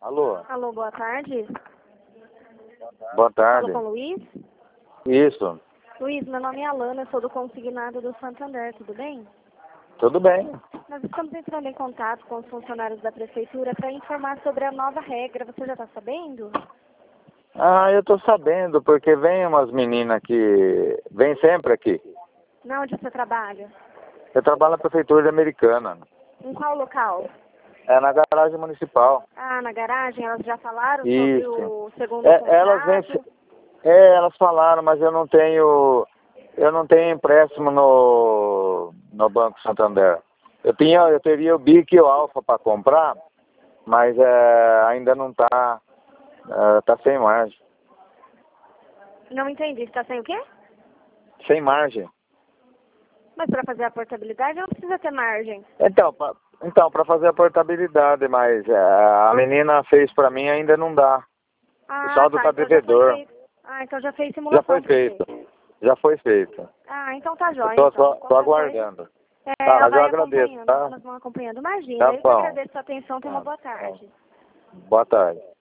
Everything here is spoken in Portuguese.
Alô? Alô, boa tarde. Boa tarde. Falo com o Luiz. Isso. Luiz, meu nome é Alana, eu sou do consignado do Santander, tudo bem? Tudo bem. Nós estamos entrando em contato com os funcionários da prefeitura para informar sobre a nova regra. Você já está sabendo? Ah, eu tô sabendo, porque vem umas meninas que vem sempre aqui. Na onde você trabalha? Eu trabalho na prefeitura de Americana. Em qual local? É na garagem municipal. Ah, na garagem, elas já falaram Isso. sobre o segundo Elas contrato? elas falaram, mas eu não tenho empréstimo no Banco Santander. Eu teria o BIC e o Alfa para comprar, mas ainda não tá sem margem. Não entendi, você está sem o quê? Sem margem. Mas para fazer a portabilidade não precisa ter margem. Então, para fazer a portabilidade, mas a menina fez para mim ainda não dá. Ah, O saldo tá então já foi devedor. feito. Ah, então já fez simulação. Já foi feito. Já foi feito. Ah, então tá jóia. Eu Então. tô aguardando. Ela Mas eu vai agradeço, acompanhando, tá? elas vão acompanhando. Imagina, Tá eu que bom. agradeço a sua atenção, tenha uma boa tarde. Boa tarde.